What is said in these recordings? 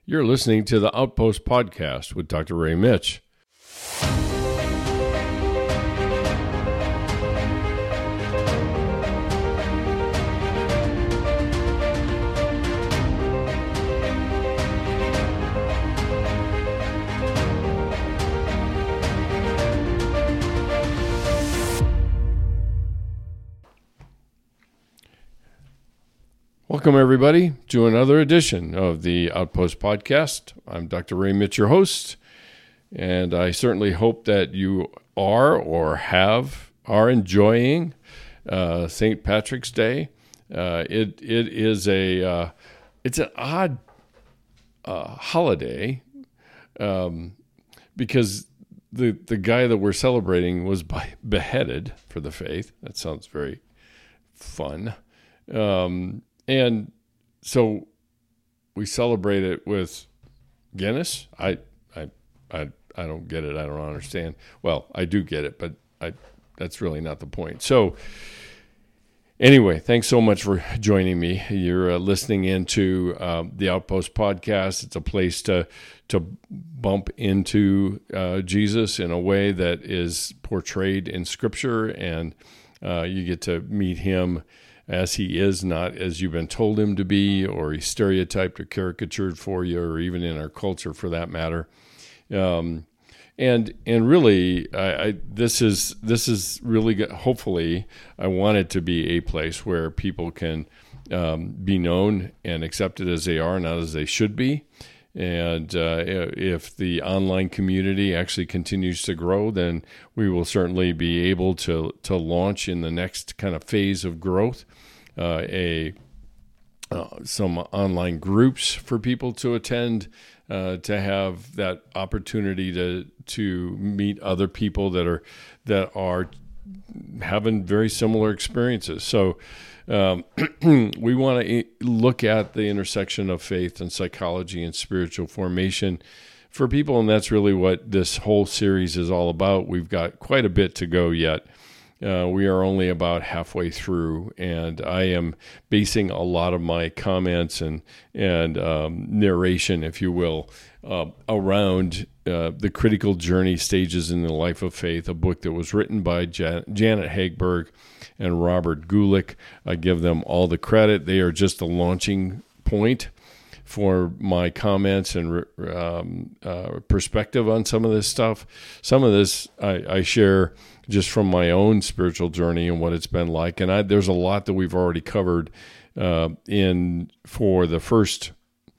You're listening to the Outpost Podcast with Dr. Ray Mitch. Welcome, everybody, to another edition of the Outpost Podcast. I'm Dr. Ray Mitch, your host, and I certainly hope that you are or are enjoying St. Patrick's Day. It is it's an odd holiday because the guy that we're celebrating was beheaded for the faith. That sounds very fun. And so we celebrate it with Guinness. I don't get it. I don't understand. Well, I do get it, but that's really not the point. So anyway, thanks so much for joining me. You're listening into the Outpost Podcast. It's a place to bump into Jesus in a way that is portrayed in Scripture, and you get to meet him as he is, not as you've been told him to be, or he's stereotyped or caricatured for you, or even in our culture for that matter. And really, this is really good. Hopefully, I want it to be a place where people can be known and accepted as they are, not as they should be. And if the online community actually continues to grow, then we will certainly be able to launch in the next kind of phase of growth some online groups for people to attend, to have that opportunity to meet other people that are having very similar experiences. So we want to look at the intersection of faith and psychology and spiritual formation for people, and that's really what this whole series is all about. We've got quite a bit to go yet. We are only about halfway through, and I am basing a lot of my comments and narration, if you will, around the critical journey stages in the life of faith, a book that was written by Janet Hagberg and Robert Gulick. I give them all the credit. They are just a launching point for my comments and perspective on some of this stuff. Some of this I share just from my own spiritual journey and what it's been like. And there's a lot that we've already covered for the first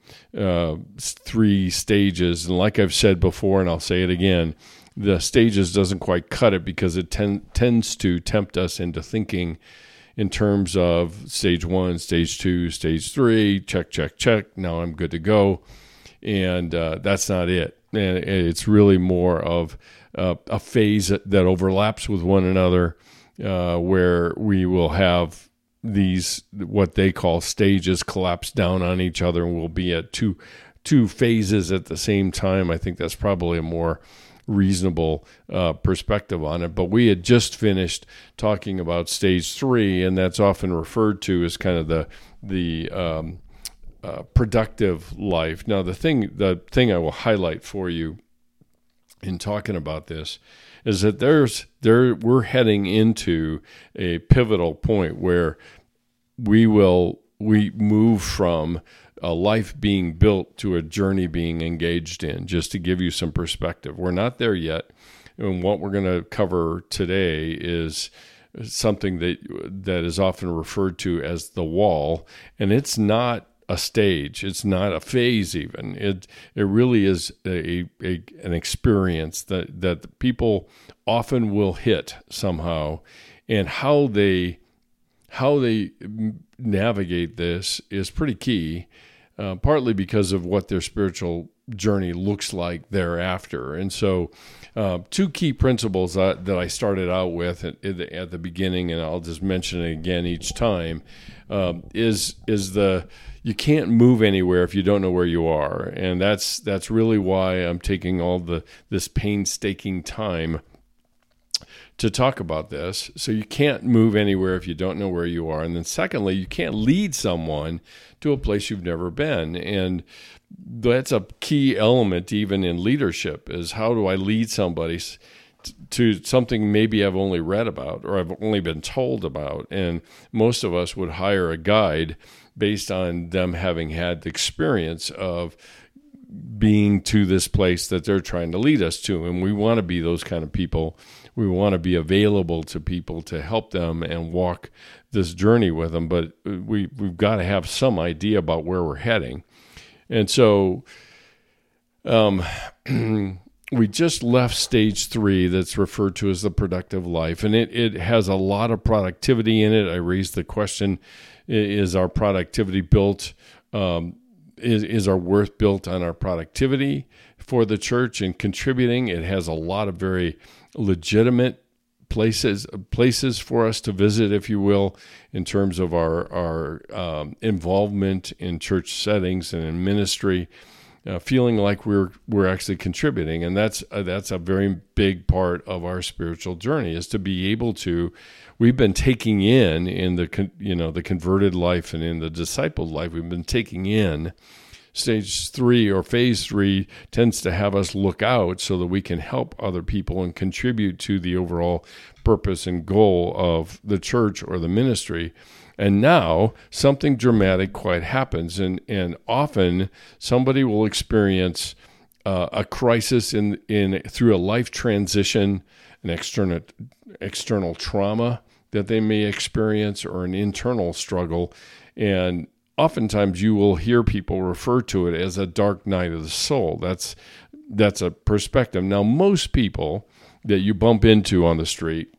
3 stages. And like I've said before, and I'll say it again, the stages doesn't quite cut it because it tends to tempt us into thinking in terms of stage 1, stage 2, stage 3, check, now I'm good to go. And that's not it. And it's really more of a phase that overlaps with one another, where we will have these, what they call stages, collapse down on each other, and we'll be at two phases at the same time. I think that's probably a more reasonable perspective on it. But we had just finished talking about stage 3, and that's often referred to as kind of the productive life. Now, the thing I will highlight for you in talking about this is that we're heading into a pivotal point where we move from a life being built to a journey being engaged in. Just to give you some perspective, we're not there yet, and what we're going to cover today is something that is often referred to as the wall, and it's not a stage. It's not a phase even. It really is an experience that people often will hit somehow, and how they navigate this is pretty key, partly because of what their spiritual journey looks like thereafter. And so 2 key principles that I started out with at the beginning, and I'll just mention it again each time, is you can't move anywhere if you don't know where you are. And that's really why I'm taking all this painstaking time to talk about this. So you can't move anywhere if you don't know where you are. And then secondly, you can't lead someone to a place you've never been. And that's a key element even in leadership, is how do I lead somebody to something maybe I've only read about or I've only been told about. And most of us would hire a guide based on them having had the experience of being to this place that they're trying to lead us to. And we want to be those kind of people. We want to be available to people to help them and walk this journey with them. But we've got to have some idea about where we're heading. And so we just left stage 3, that's referred to as the productive life. And it has a lot of productivity in it. I raised the question, is our productivity built, is our worth built on our productivity for the church and contributing? It has a lot of very legitimate places for us to visit, if you will, in terms of our involvement in church settings and in ministry, feeling like we're actually contributing. And that's a very big part of our spiritual journey, is to be able to. We've been taking in the converted life and in the discipled life, we've been taking in. Stage 3 or phase 3 tends to have us look out so that we can help other people and contribute to the overall purpose and goal of the church or the ministry. And now something dramatic quite happens, and often somebody will experience a crisis through a life transition, an external trauma that they may experience, or an internal struggle. And oftentimes you will hear people refer to it as a dark night of the soul. That's a perspective. Now, most people that you bump into on the street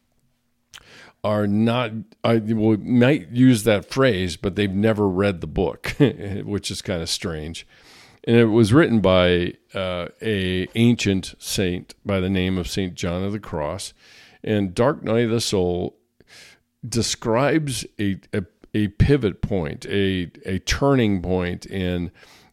might use that phrase, but they've never read the book, which is kind of strange. And it was written by a ancient saint by the name of St. John of the Cross. And Dark Night of the Soul describes a pivot point, a turning point in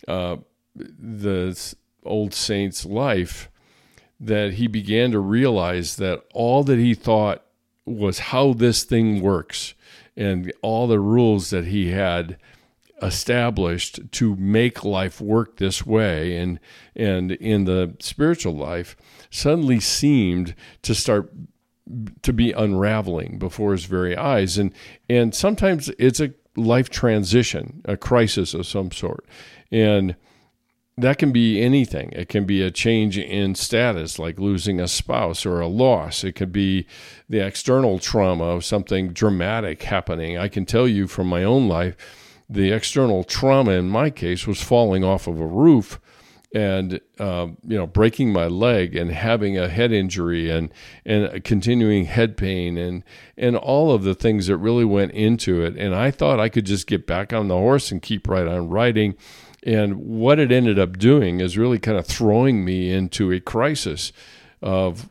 the old saint's life, that he began to realize that all that he thought was how this thing works, and all the rules that he had established to make life work this way and in the spiritual life suddenly seemed to start to be unraveling before his very eyes. And sometimes it's a life transition, a crisis of some sort. And that can be anything. It can be a change in status, like losing a spouse, or a loss. It could be the external trauma of something dramatic happening. I can tell you from my own life, the external trauma in my case was falling off of a roof and breaking my leg and having a head injury and a continuing head pain and all of the things that really went into it. And I thought I could just get back on the horse and keep right on riding. And what it ended up doing is really kind of throwing me into a crisis of,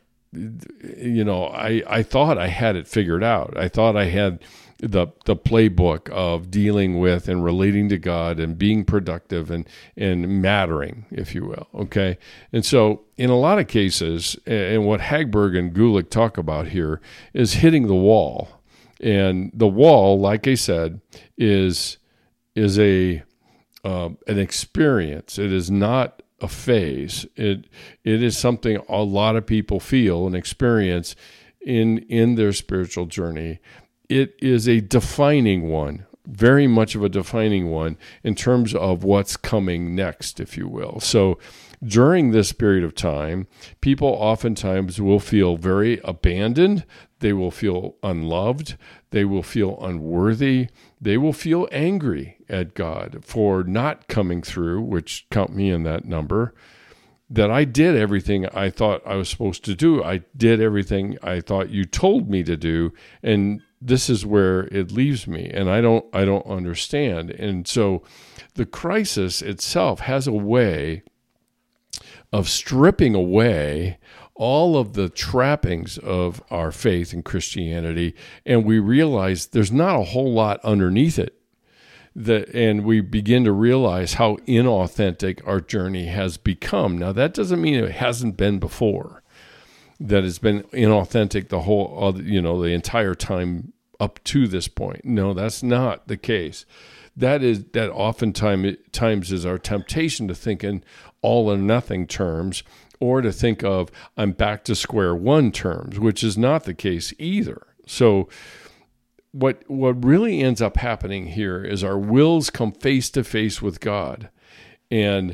I thought I had it figured out. I thought I had the playbook of dealing with and relating to God and being productive and mattering, if you will. Okay. And so in a lot of cases, and what Hagberg and Gulick talk about here is hitting the wall. And the wall, like I said, is an experience. It is not a phase. It is something a lot of people feel and experience in their spiritual journey. It is a defining one, very much of a defining one in terms of what's coming next, if you will. So during this period of time, people oftentimes will feel very abandoned. They will feel unloved. They will feel unworthy. They will feel angry at God for not coming through, which count me in that number, that I did everything I thought I was supposed to do. I did everything I thought you told me to do, and this is where it leaves me, and I don't understand. And so the crisis itself has a way of stripping away all of the trappings of our faith in Christianity, and we realize there's not a whole lot underneath it. And we begin to realize how inauthentic our journey has become. Now, that doesn't mean it hasn't been before. that has been inauthentic the entire time up to this point. No, that's not the case. That oftentimes is our temptation to think in all or nothing terms, or to think of I'm back to square one terms, which is not the case either. So what really ends up happening here is our wills come face to face with God, and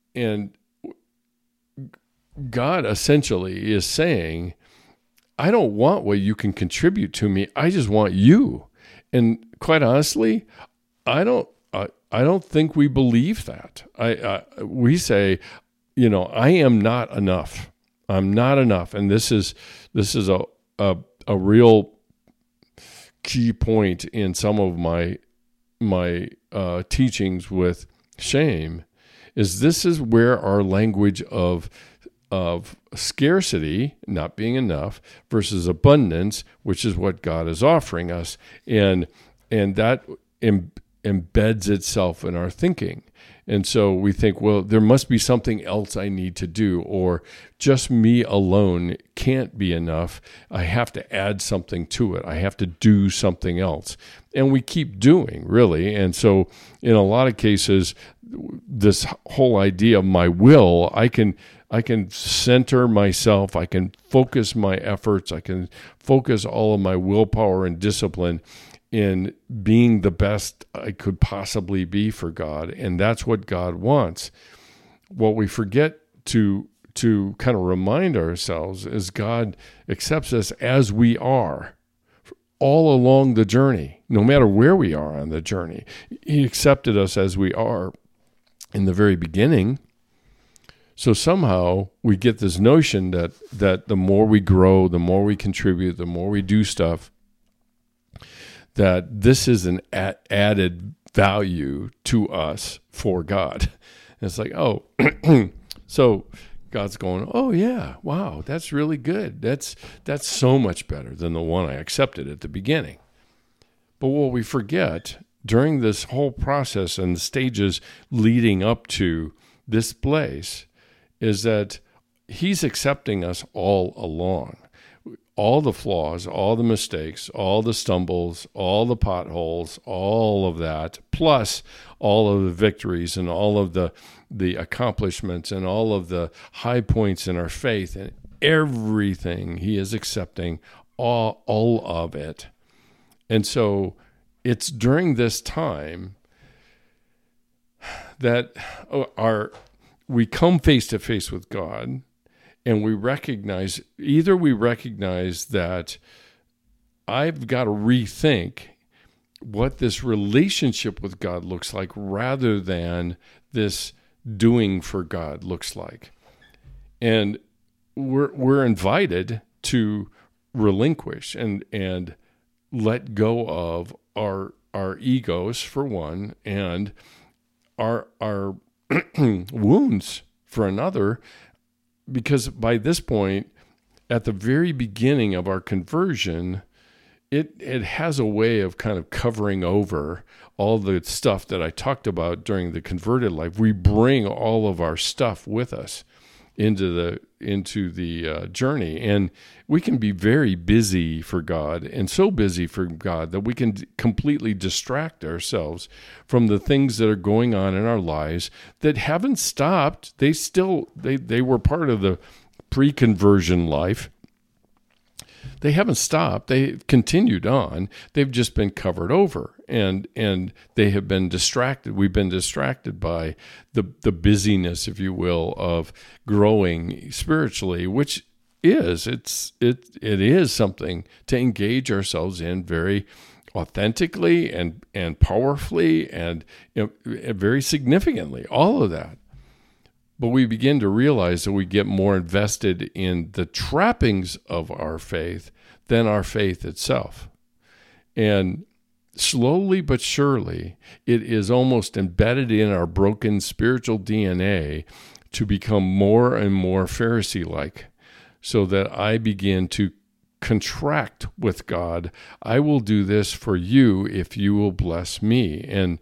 God essentially is saying, I don't want what you can contribute to me. I just want you. And quite honestly, I don't think we believe that. We say, I am not enough. I'm not enough. And this is a real key point in some of my teachings with shame. This is where our language of scarcity, not being enough, versus abundance, which is what God is offering us, and that embeds itself in our thinking. And so we think, well, there must be something else I need to do, or just me alone can't be enough. I have to add something to it. I have to do something else. And we keep doing, really. And so in a lot of cases, this whole idea of my will, I can center myself. I can focus my efforts. I can focus all of my willpower and discipline in being the best I could possibly be for God. And that's what God wants. What we forget to kind of remind ourselves is God accepts us as we are all along the journey, no matter where we are on the journey. He accepted us as we are in the very beginning. So somehow we get this notion that the more we grow, the more we contribute, the more we do stuff, that this is an added value to us for God. And it's like, oh, so God's going, oh yeah, wow, that's really good. That's so much better than the one I accepted at the beginning. But what we forget during this whole process and the stages leading up to this place is that he's accepting us all along. All the flaws, all the mistakes, all the stumbles, all the potholes, all of that, plus all of the victories and all of the accomplishments and all of the high points in our faith, and everything he is accepting, all of it. And so it's during this time that we come face to face with God. And we recognize that I've got to rethink what this relationship with God looks like rather than this doing for God looks like. And we're invited to relinquish and let go of our egos, for one, and our wounds, for another. Because by this point, at the very beginning of our conversion, it has a way of kind of covering over all the stuff that I talked about during the converted life. We bring all of our stuff with us into the journey, and we can be very busy for God, and so busy for God that we can completely distract ourselves from the things that are going on in our lives that haven't stopped. They were part of the pre-conversion life. They haven't stopped. They've continued on. They've just been covered over, and they have been distracted. We've been distracted by the busyness, if you will, of growing spiritually, which it is something to engage ourselves in very authentically and powerfully and very significantly. All of that. But we begin to realize that we get more invested in the trappings of our faith than our faith itself. And slowly but surely, it is almost embedded in our broken spiritual DNA to become more and more Pharisee-like, so that I begin to contract with God. I will do this for you if you will bless me. And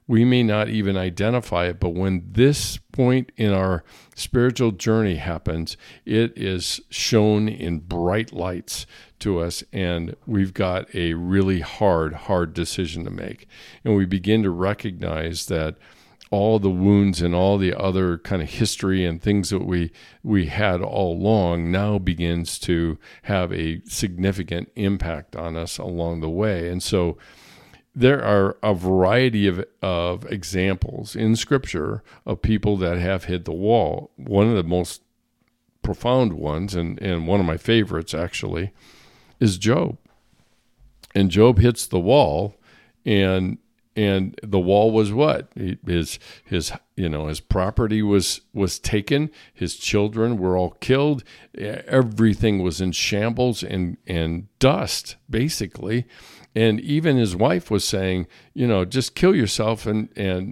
We may not even identify it, but when this point in our spiritual journey happens, it is shown in bright lights to us, and we've got a really hard decision to make. And we begin to recognize that all the wounds and all the other kind of history and things that we had all along now begins to have a significant impact on us along the way. And so there are a variety of examples in Scripture of people that have hit the wall. One of the most profound ones, and one of my favorites actually, is Job. And Job hits the wall, and the wall was what? His property was taken. His children were all killed. Everything was in shambles and dust, basically. And even his wife was saying, just kill yourself and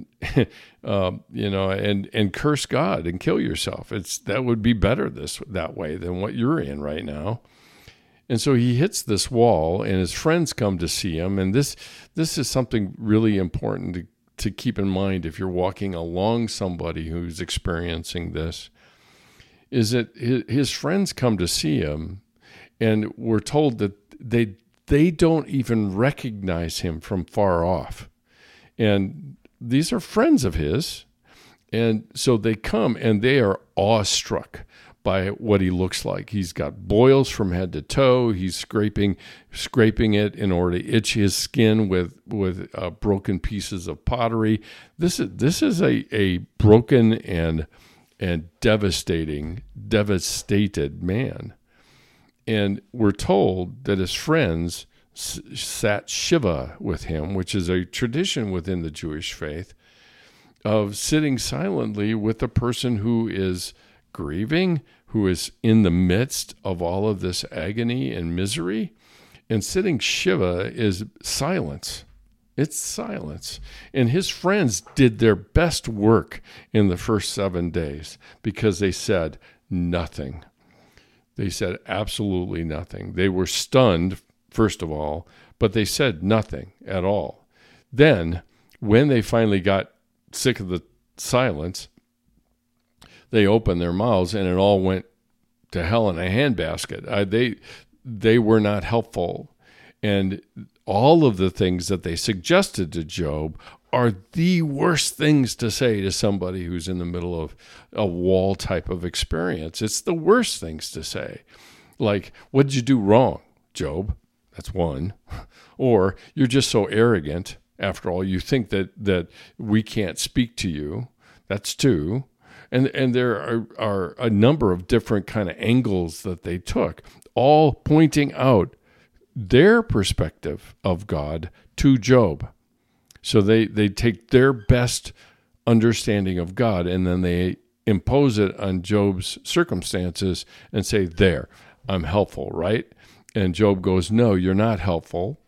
curse God and kill yourself. That would be better that way than what you're in right now. And so he hits this wall, and his friends come to see him. And this is something really important to keep in mind if you're walking along somebody who's experiencing this, is that his friends come to see him, and we're told that they don't even recognize him from far off. And these are friends of his. And so they come, and they are awestruck by what he looks like. He's got boils from head to toe. He's scraping it in order to itch his skin with broken pieces of pottery. This is a broken and devastated man. And we're told that his friends sat Shiva with him, which is a tradition within the Jewish faith of sitting silently with a person who is grieving, who is in the midst of all of this agony and misery. And sitting Shiva is silence. It's silence. And his friends did their best work in the first 7 days because they said nothing. They said absolutely nothing. They were stunned, first of all, but they said nothing at all. Then, when they finally got sick of the silence, they opened their mouths, and it all went to hell in a handbasket. They were not helpful. And all of the things that they suggested to Job are the worst things to say to somebody who's in the middle of a wall type of experience. It's the worst things to say. Like, what did you do wrong, Job? That's one. Or, you're just so arrogant. After all, you think that we can't speak to you. That's two. And there are a number of different kind of angles that they took, all pointing out their perspective of God to Job. So they take their best understanding of God, and then they impose it on Job's circumstances and say, there, I'm helpful, right? And Job goes, no, you're not helpful.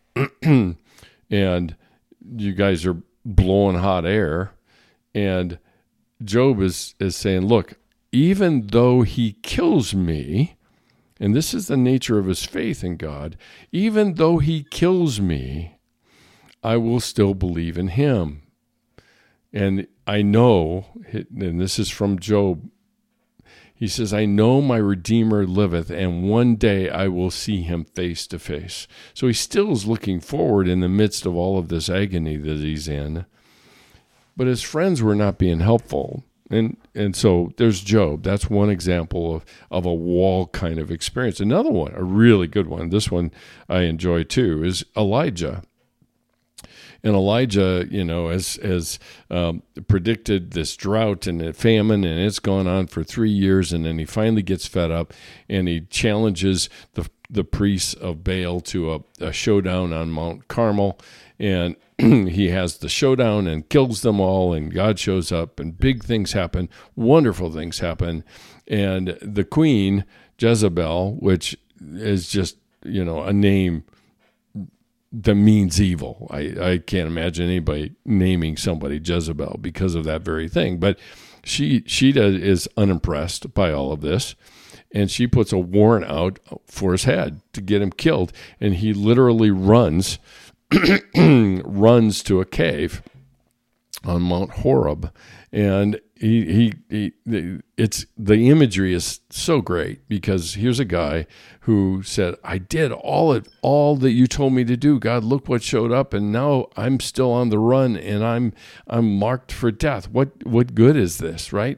And you guys are blowing hot air. And Job is saying, look, even though he kills me, and this is the nature of his faith in God, even though he kills me, I will still believe in him. And I know, and this is from Job, he says, I know my Redeemer liveth, and one day I will see him face to face. So he still is looking forward in the midst of all of this agony that he's in. But his friends were not being helpful. And so there's Job. That's one example of a wall kind of experience. Another one, a really good one, this one I enjoy too, is Elijah. And Elijah, has predicted this drought and a famine, and it's gone on for 3 years, and then he finally gets fed up, and he challenges the priests of Baal to a showdown on Mount Carmel, and he has the showdown and kills them all, and God shows up, and big things happen, wonderful things happen, and the queen, Jezebel, which is just, a name that means evil. I can't imagine anybody naming somebody Jezebel because of that very thing. But she is unimpressed by all of this, and she puts a warrant out for his head to get him killed. And he literally runs to a cave on Mount Horeb, and it's the imagery is so great because here's a guy who said, "I did all that you told me to do. God, look what showed up, and now I'm still on the run, and I'm marked for death. What good is this, right?"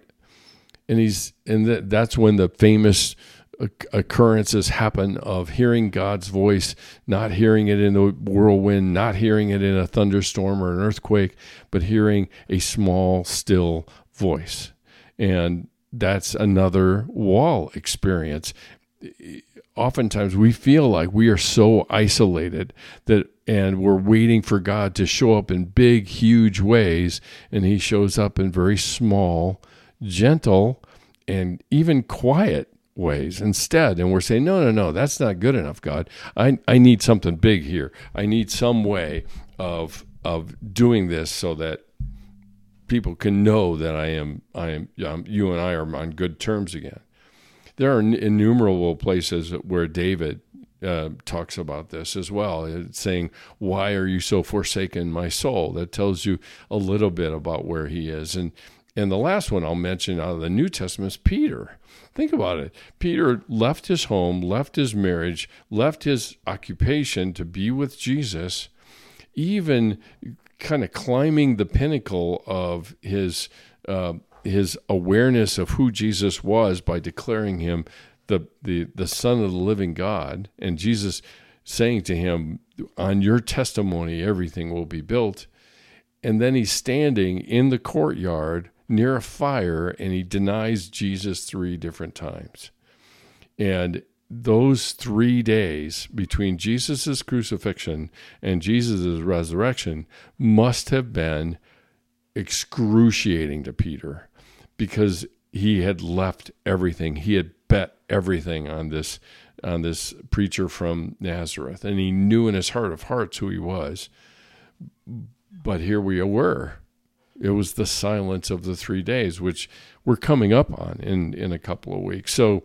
And that's when the famous occurrences happen of hearing God's voice, not hearing it in the whirlwind, not hearing it in a thunderstorm or an earthquake, but hearing a small, still voice. And that's another wall experience. Oftentimes we feel like we are so isolated and we're waiting for God to show up in big, huge ways, and he shows up in very small, gentle, and even quiet ways instead. And we're saying, no, that's not good enough, God. I need something big here. I need some way of doing this so that people can know that you and I are on good terms again. There are innumerable places where David talks about this as well. It's saying, "Why are you so forsaken, my soul?" That tells you a little bit about where he is. And the last one I'll mention out of the New Testament is Peter. Think about it. Peter left his home, left his marriage, left his occupation to be with Jesus, even kind of climbing the pinnacle of his awareness of who Jesus was by declaring him the Son of the living God, and Jesus saying to him, "On your testimony, everything will be built." And then he's standing in the courtyard near a fire, and he denies Jesus 3 different times. And those 3 days between Jesus' crucifixion and Jesus' resurrection must have been excruciating to Peter, because he had left everything. He had bet everything on this preacher from Nazareth, and he knew in his heart of hearts who he was. But here we were. It was the silence of the 3 days, which we're coming up on in a couple of weeks. So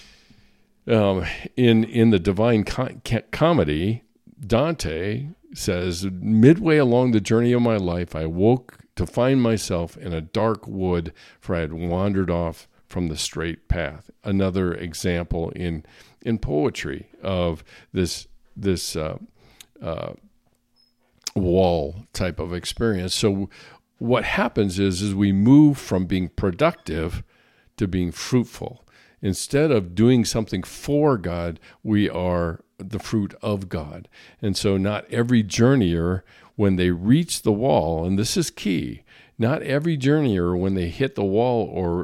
in the Divine Comedy, Dante says, "Midway along the journey of my life, I woke to find myself in a dark wood, for I had wandered off from the straight path." Another example in poetry of this wall type of experience. So what happens is we move from being productive to being fruitful. Instead of doing something for God, we are the fruit of God. And so not every journeyer, when they reach the wall, and this is key, not every journeyer, when they hit the wall or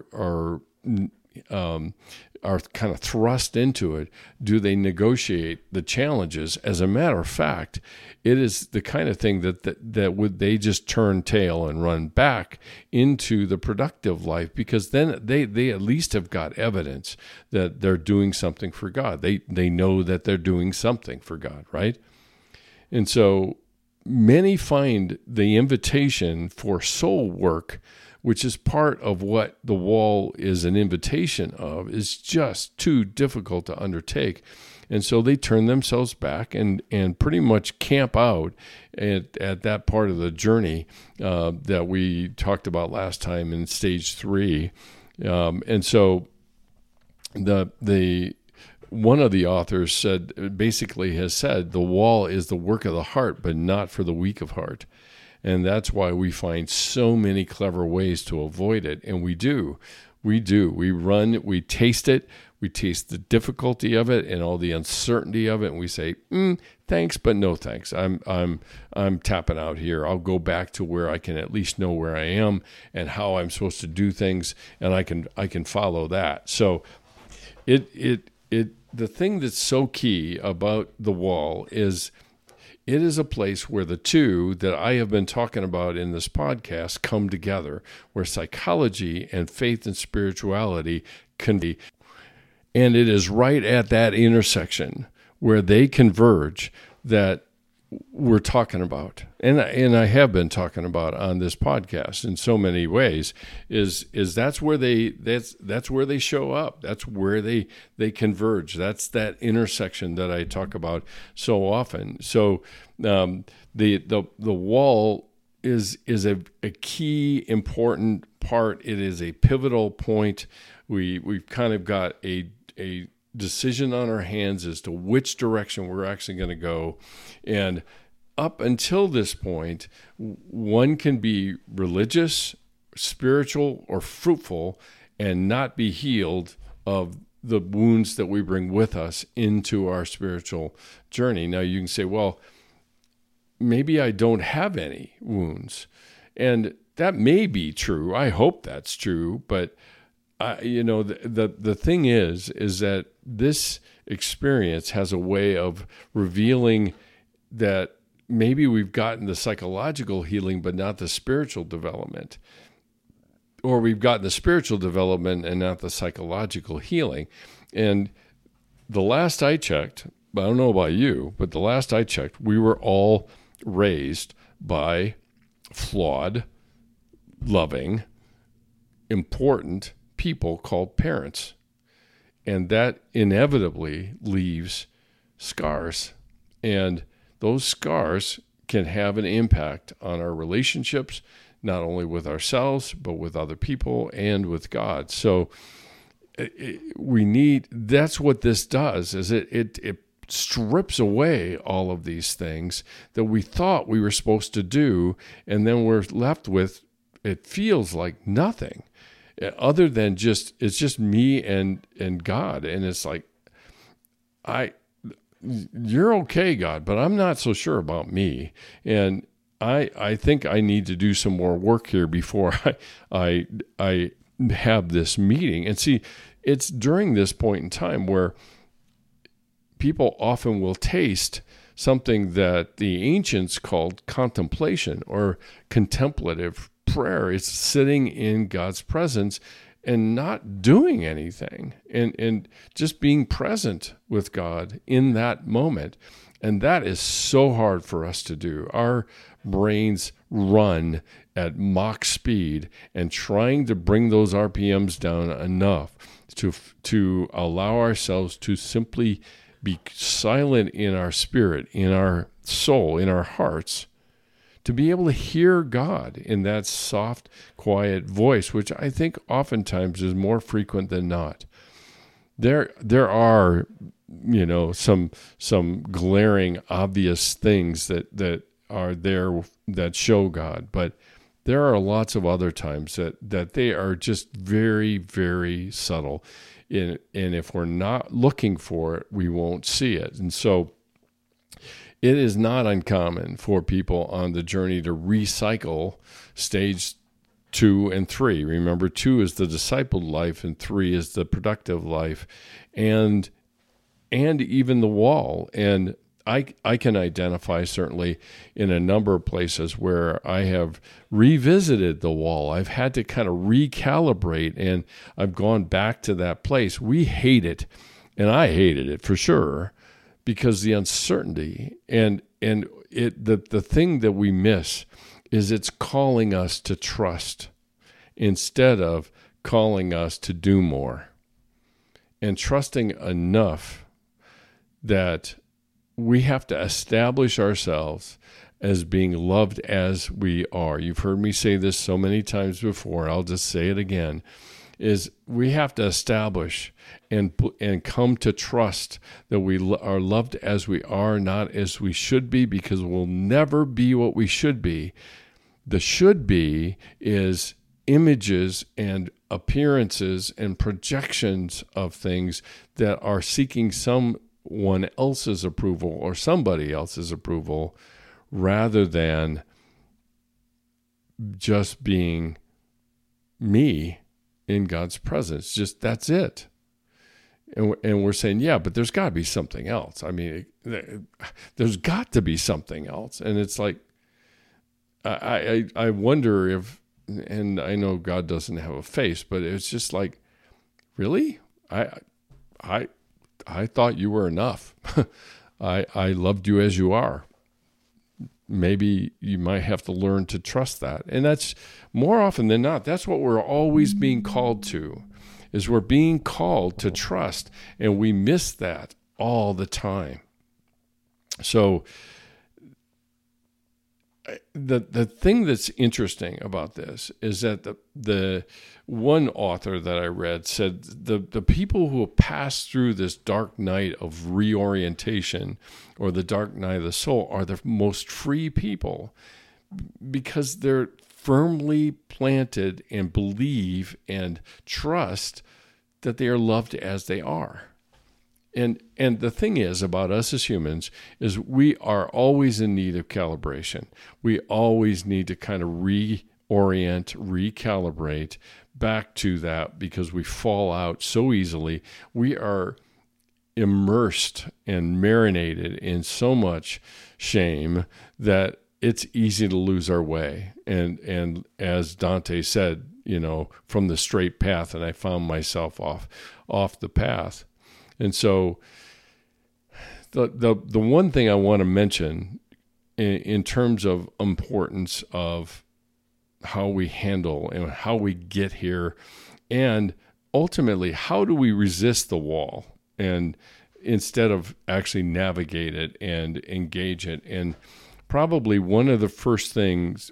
are kind of thrust into it, do they negotiate the challenges. As a matter of fact, it is the kind of thing that would they just turn tail and run back into the productive life, because then they at least have got evidence that they're doing something for God. They know that they're doing something for God, right? And so many find the invitation for soul work, which is part of what the wall is an invitation of, is just too difficult to undertake. And so they turn themselves back and pretty much camp out at that part of the journey that we talked about last time in stage 3. And so the one of the authors has said, the wall is the work of the heart, but not for the weak of heart. And that's why we find so many clever ways to avoid it. And we do. We run, we taste it. We taste the difficulty of it and all the uncertainty of it. And we say, thanks, but no thanks. I'm tapping out here. I'll go back to where I can at least know where I am and how I'm supposed to do things. And I can follow that. So the thing that's so key about the wall is, it is a place where the two that I have been talking about in this podcast come together, where psychology and faith and spirituality can be. And it is right at that intersection where they converge that we're talking about, and I have been talking about on this podcast in so many ways, is that's where that's where they show up. That's where they converge. That's that intersection that I talk about so often. So the wall is a key important part. It is a pivotal point. We've kind of got a decision on our hands as to which direction we're actually going to go. And up until this point, one can be religious, spiritual, or fruitful and not be healed of the wounds that we bring with us into our spiritual journey. Now you can say, well, maybe I don't have any wounds. And that may be true. I hope that's true. But, the thing is that this experience has a way of revealing that maybe we've gotten the psychological healing, but not the spiritual development. Or we've gotten the spiritual development and not the psychological healing. And the last I checked, I don't know about you, but the last I checked, we were all raised by flawed, loving, important people called parents. And that inevitably leaves scars. And those scars can have an impact on our relationships, not only with ourselves, but with other people and with God. So that's what this does, is it strips away all of these things that we thought we were supposed to do, and then we're left with, it feels like nothing other than it's just me and God. And it's like, you're okay, God, but I'm not so sure about me. And I think I need to do some more work here before I have this meeting. And see, it's during this point in time where people often will taste something that the ancients called contemplation or contemplative prayer. It's sitting in God's presence and not doing anything and just being present with God in that moment. And that is so hard for us to do. Our brains run at Mach speed, and trying to bring those RPMs down enough to allow ourselves to simply be silent in our spirit, in our soul, in our hearts, to be able to hear God in that soft, quiet voice, which I think oftentimes is more frequent than not. There are, some glaring, obvious things that are there that show God, but there are lots of other times that they are just very, very subtle. And if we're not looking for it, we won't see it. And so it is not uncommon for people on the journey to recycle stage 2 and 3. Remember, 2 is the discipled life and 3 is the productive life, and even the wall. And I can identify certainly in a number of places where I have revisited the wall. I've had to kind of recalibrate, and I've gone back to that place. We hate it, and I hated it for sure, because the uncertainty and the thing that we miss is it's calling us to trust instead of calling us to do more, and trusting enough that we have to establish ourselves as being loved as we are. You've heard me say this so many times before. I'll just say it again, is we have to establish and come to trust that we are loved as we are, not as we should be, because we'll never be what we should be. The should be is images and appearances and projections of things that are seeking someone else's approval or somebody else's approval, rather than just being me in God's presence. Just that's it. And we're saying, yeah, but there's got to be something else. I mean, there's got to be something else. And it's like, I wonder if, and I know God doesn't have a face, but it's just like, really? I thought you were enough. I loved you as you are. Maybe you might have to learn to trust that. And that's more often than not, that's what we're always being called to, is we're being called to trust, and we miss that all the time. So the thing that's interesting about this is that the one author that I read said the people who have passed through this dark night of reorientation, or the dark night of the soul, are the most free people, because they're firmly planted and believe and trust that they are loved as they are. And the thing is about us as humans is we are always in need of calibration. We always need to kind of reorient, recalibrate back to that, because we fall out so easily. We are immersed and marinated in so much shame that it's easy to lose our way. And as Dante said, from the straight path, and I found myself off the path. And so the one thing I want to mention in terms of importance of how we handle and how we get here, and ultimately, how do we resist the wall and instead of actually navigate it and engage it? And probably one of the first things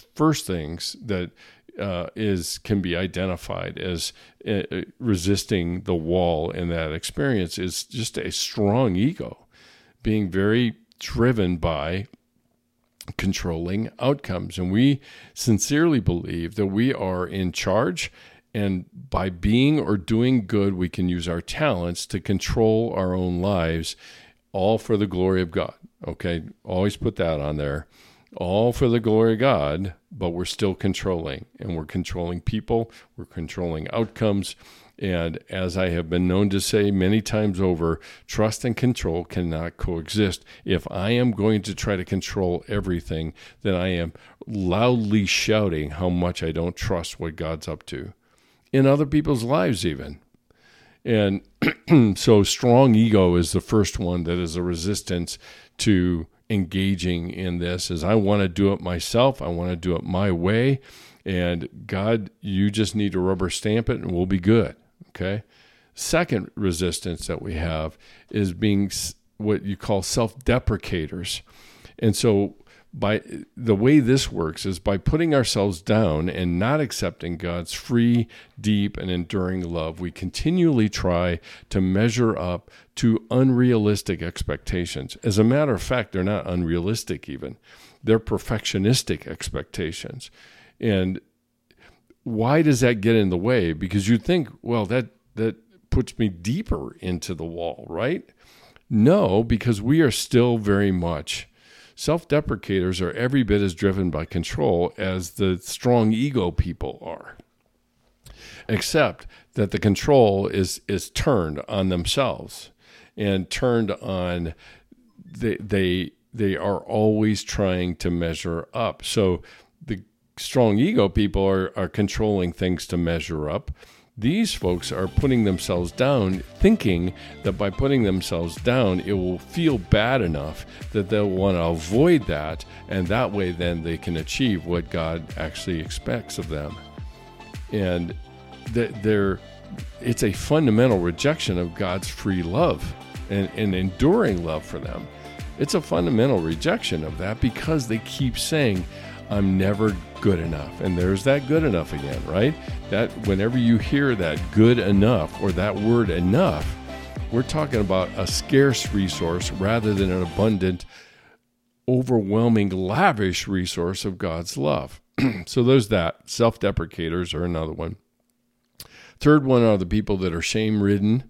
that can be identified as resisting the wall in that experience is just a strong ego, being very driven by controlling outcomes. And we sincerely believe that we are in charge, and by being or doing good, we can use our talents to control our own lives, all for the glory of God. Okay, always put that on there. All for the glory of God, but we're still controlling, and we're controlling people, we're controlling outcomes. And as I have been known to say many times over, trust and control cannot coexist. If I am going to try to control everything, then I am loudly shouting how much I don't trust what God's up to in other people's lives even. And so strong ego is the first one that is a resistance to engaging in this, is I want to do it myself. I want to do it my way. And God, you just need to rubber stamp it and we'll be good. Okay. Second resistance that we have is being what you call self-deprecators. And so by the way this works is by putting ourselves down and not accepting God's free, deep, and enduring love, we continually try to measure up to unrealistic expectations. As a matter of fact, they're not unrealistic even. They're perfectionistic expectations. And why does that get in the way? Because you think, well, that puts me deeper into the wall, right? No, because we are still very much self-deprecators, are every bit as driven by control as the strong ego people are, except that the control is turned on themselves and turned on they are always trying to measure up. So the strong ego people are controlling things to measure up. These folks are putting themselves down, thinking that by putting themselves down, it will feel bad enough that they'll want to avoid that, and that way then they can achieve what God actually expects of them. And it's a fundamental rejection of God's free love and enduring love for them. It's a fundamental rejection of that, because they keep saying, I'm never good enough. And there's that good enough again, right? That whenever you hear that good enough or that word enough, we're talking about a scarce resource rather than an abundant, overwhelming, lavish resource of God's love. So there's that. Self-deprecators are another one. Third one are the people that are shame-ridden.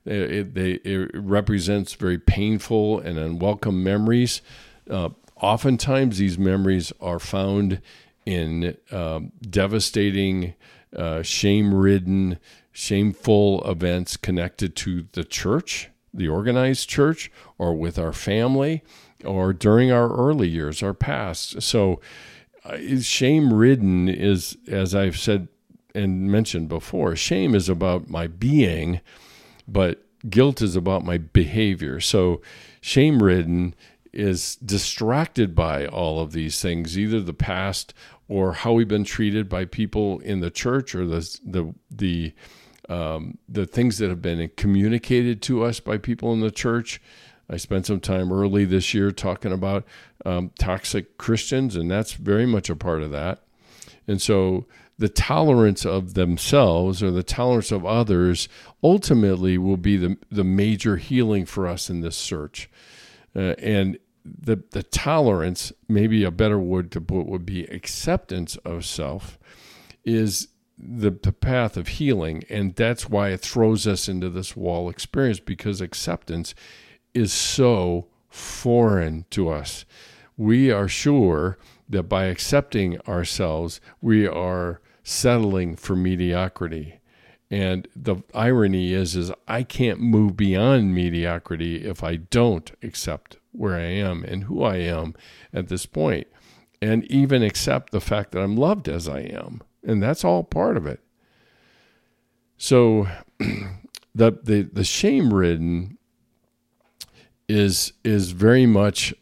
It represents very painful and unwelcome memories. Oftentimes, these memories are found in devastating, shame-ridden, shameful events connected to the church, the organized church, or with our family, or during our early years, our past. So shame-ridden is, as I've said and mentioned before, shame is about my being, but guilt is about my behavior. So shame-ridden is distracted by all of these things, either the past or how we've been treated by people in the church, or the things that have been communicated to us by people in the church, I spent some time early this year talking about toxic Christians, and that's very much a part of that. And so the tolerance of themselves or the tolerance of others ultimately will be the major healing for us in this search. And the tolerance, maybe a better word to put would be acceptance of self, is the path of healing. And that's why it throws us into this wall experience, because acceptance is so foreign to us. We are sure that by accepting ourselves, we are settling for mediocrity. And the irony is I can't move beyond mediocrity if I don't accept where I am and who I am at this point, and even accept the fact that I'm loved as I am. And that's all part of it. So the shame-ridden is very much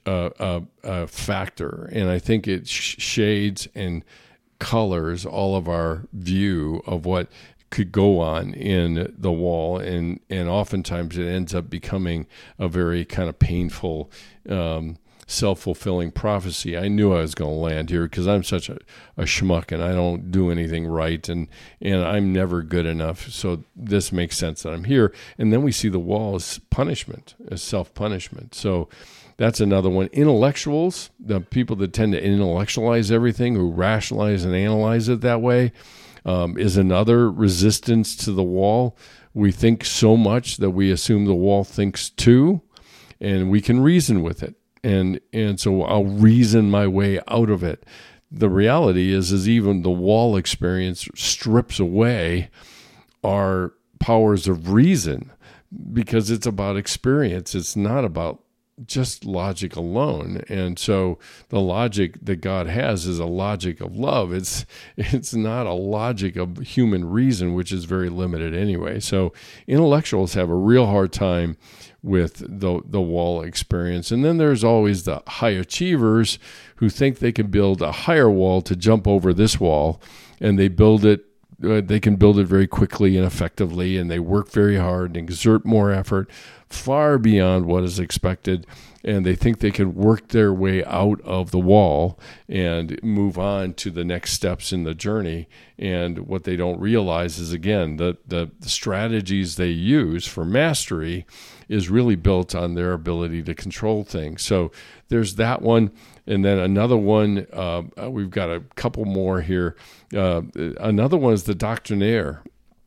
a factor, and I think it shades and colors all of our view of what could go on in the wall, and oftentimes it ends up becoming a very kind of painful self-fulfilling prophecy. I knew I was going to land here because I'm such a schmuck and I don't do anything right, and I'm never good enough, so this makes sense that I'm here. And then we see the wall as punishment, as self-punishment. So that's another one. Intellectuals, the people that tend to intellectualize everything, who rationalize and analyze it that way, is another resistance to the wall. We think so much that we assume the wall thinks too, and we can reason with it. And so I'll reason my way out of it. The reality is even the wall experience strips away our powers of reason, because it's about experience. It's not about just logic alone. And so the logic that God has is a logic of love. It's not a logic of human reason, which is very limited anyway. So intellectuals have a real hard time with the wall experience. And then there's always the high achievers who think they can build a higher wall to jump over this wall, and they build it. They can build it very quickly and effectively, and they work very hard and exert more effort, far beyond what is expected, and they think they can work their way out of the wall and move on to the next steps in the journey. And what they don't realize is, again, the strategies they use for mastery is really built on their ability to control things. So there's that one. And then another one, we've got a couple more here. Another one is the doctrinaire.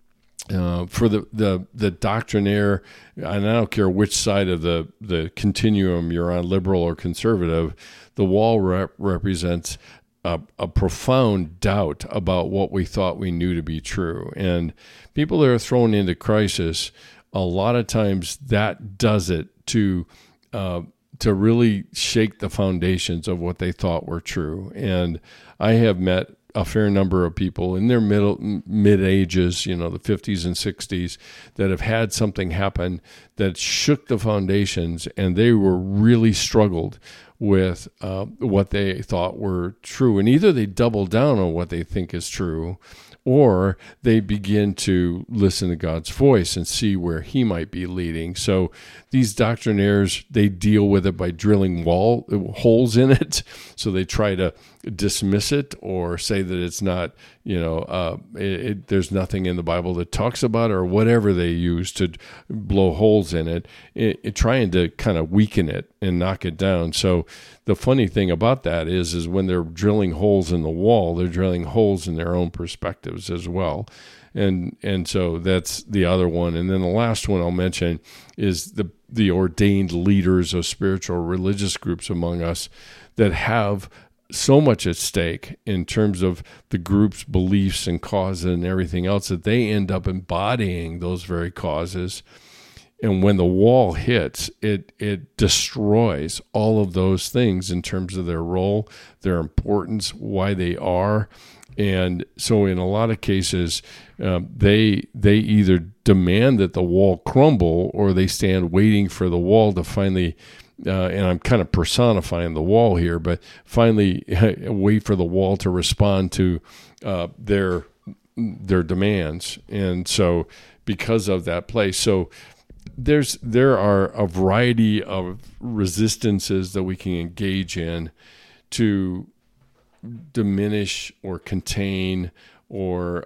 For the doctrinaire, and I don't care which side of the continuum you're on, liberal or conservative, the wall represents a profound doubt about what we thought we knew to be true. And people that are thrown into crisis, a lot of times that does it to really shake the foundations of what they thought were true. And I have met a fair number of people in their mid ages, the 50s and 60s, that have had something happen that shook the foundations, and they were really struggled with what they thought were true. And either they double down on what they think is true, or they begin to listen to God's voice and see where he might be leading. So these doctrinaires, they deal with it by drilling holes in it. So they try to dismiss it or say that it's not, there's nothing in the Bible that talks about it, or whatever they use to blow holes in it, trying to kind of weaken it and knock it down. So the funny thing about that is when they're drilling holes in the wall, they're drilling holes in their own perspectives as well. And so that's the other one. And then the last one I'll mention is the ordained leaders of spiritual religious groups among us that have so much at stake in terms of the group's beliefs and causes and everything else, that they end up embodying those very causes. And when the wall hits, it destroys all of those things in terms of their role, their importance, why they are. And so in a lot of cases, they either demand that the wall crumble, or they stand waiting for the wall to finally, and I'm kind of personifying the wall here, but finally wait for the wall to respond to their demands. And so because of that place, so there are a variety of resistances that we can engage in to diminish or contain or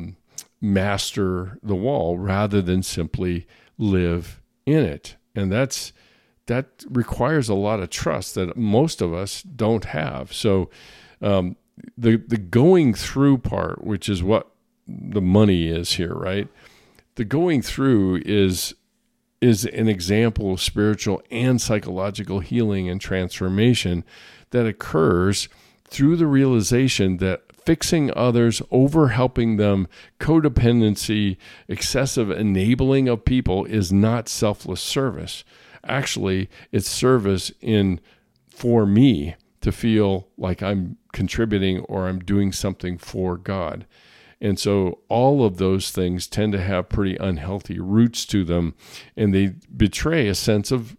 master the wall rather than simply live in it. And that requires a lot of trust that most of us don't have. So the going through part, which is what the money is here, right? The going through is an example of spiritual and psychological healing and transformation that occurs through the realization that fixing others, over helping them, codependency, excessive enabling of people is not selfless service. Actually, it's service for me to feel like I'm contributing or I'm doing something for God. And so all of those things tend to have pretty unhealthy roots to them, and they betray a sense of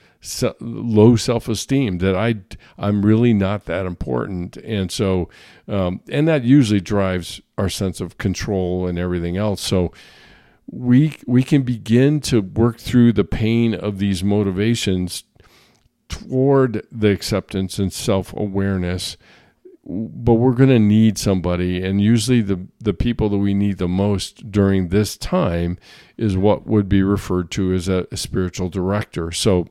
low self-esteem, that I'm really not that important. And so, and that usually drives our sense of control and everything else. So we can begin to work through the pain of these motivations toward the acceptance and self-awareness. But we're going to need somebody, and usually the people that we need the most during this time is what would be referred to as a spiritual director. So,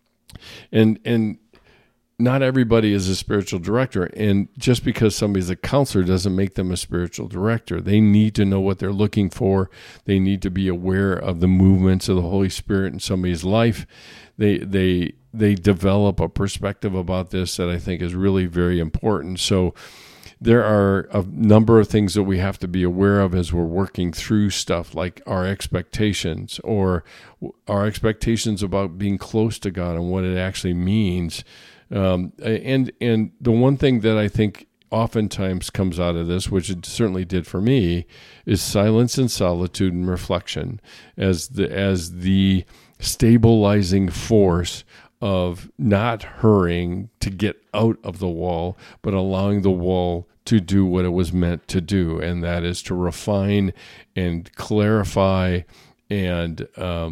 and not everybody is a spiritual director, and just because somebody's a counselor doesn't make them a spiritual director. They need to know what they're looking for. They need to be aware of the movements of the Holy Spirit in somebody's life. They develop a perspective about this that I think is really very important. So there are a number of things that we have to be aware of as we're working through stuff, like our expectations, or our expectations about being close to God and what it actually means. And the one thing that I think oftentimes comes out of this, which it certainly did for me, is silence and solitude and reflection as the stabilizing force of not hurrying to get out of the wall, but allowing the wall to do what it was meant to do, and that is to refine and clarify and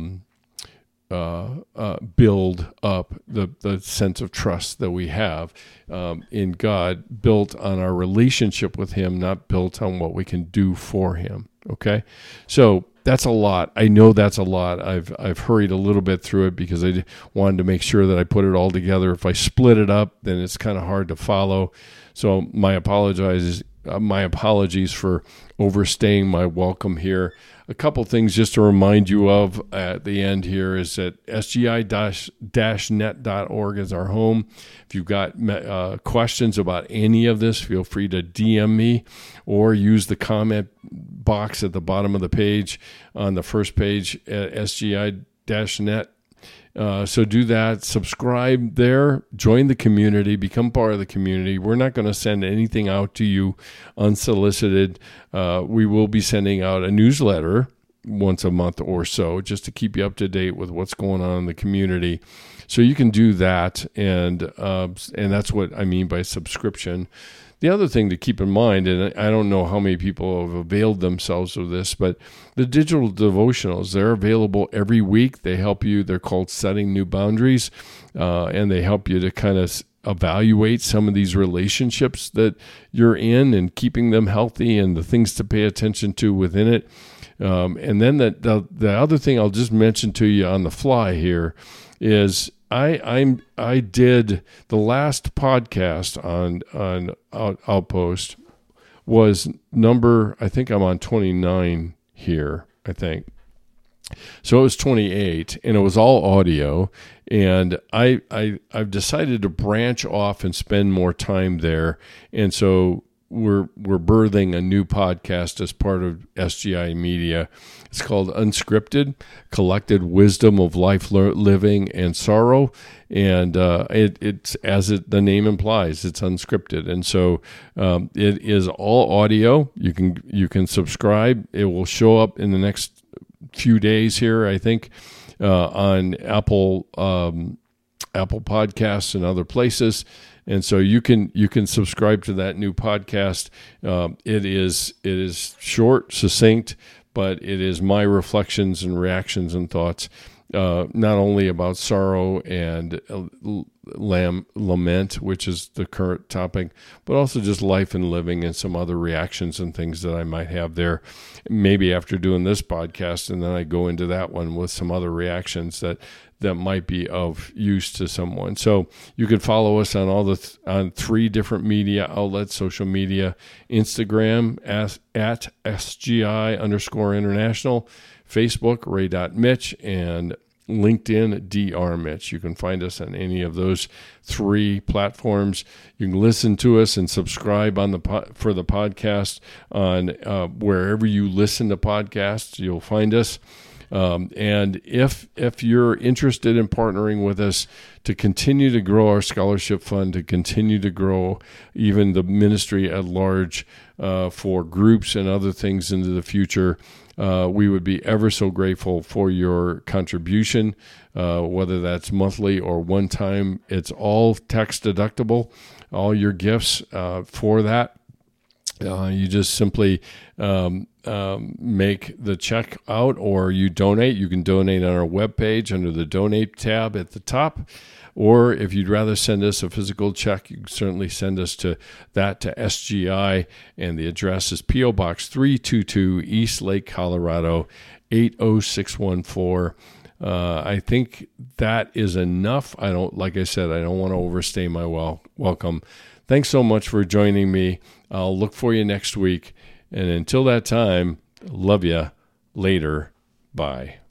build up the sense of trust that we have in God, built on our relationship with Him, not built on what we can do for Him. Okay, so that's a lot. I know that's a lot. I've hurried a little bit through it because I wanted to make sure that I put it all together. If I split it up, then it's kind of hard to follow. So my apologies for overstaying my welcome here. A couple things just to remind you of at the end here is that sgi-net.org is our home. If you've got questions about any of this, feel free to DM me or use the comment box at the bottom of the page on the first page at sgi-net. So do that, subscribe there, join the community, become part of the community. We're not going to send anything out to you unsolicited. We will be sending out a newsletter once a month or so, just to keep you up to date with what's going on in the community. So you can do that, and that's what I mean by subscription. The other thing to keep in mind, and I don't know how many people have availed themselves of this, but the digital devotionals, they're available every week. They help you. They're called Setting New Boundaries, and they help you to kind of evaluate some of these relationships that you're in and keeping them healthy and the things to pay attention to within it. And then the other thing I'll just mention to you on the fly here is I did the last podcast on Outpost was number, I think I'm on 29 here, I think. So it was 28, and it was all audio, and I've decided to branch off and spend more time there, and so we're birthing a new podcast as part of SGI Media. It's called Unscripted, Collected Wisdom of Life, Living, and Sorrow. And it's as the name implies, it's unscripted. And so it is all audio. You can subscribe. It will show up in the next few days here, I think, on Apple Podcasts and other places. And so you can subscribe to that new podcast. It is short, succinct, but it is my reflections and reactions and thoughts, not only about sorrow and lament, which is the current topic, but also just life and living and some other reactions and things that I might have there. Maybe after doing this podcast, and then I go into that one with some other reactions that might be of use to someone. So you can follow us on on 3 different media outlets, social media: Instagram at SGI_international, Facebook Ray.Mitch, and LinkedIn Dr. Mitch. You can find us on any of those 3 platforms. You can listen to us and subscribe for the podcast on wherever you listen to podcasts. You'll find us. And if you're interested in partnering with us to continue to grow our scholarship fund, to continue to grow even the ministry at large for groups and other things into the future, we would be ever so grateful for your contribution, whether that's monthly or one time. It's all tax deductible, all your gifts for that. You just simply make the check out, or you donate. You can donate on our webpage under the Donate tab at the top. Or if you'd rather send us a physical check, you can certainly send us to SGI, and the address is P.O. Box 322, East Lake, Colorado, 80614. I think that is enough. Like I said, I don't want to overstay my welcome. Thanks so much for joining me. I'll look for you next week. And until that time, love ya. Later. Bye.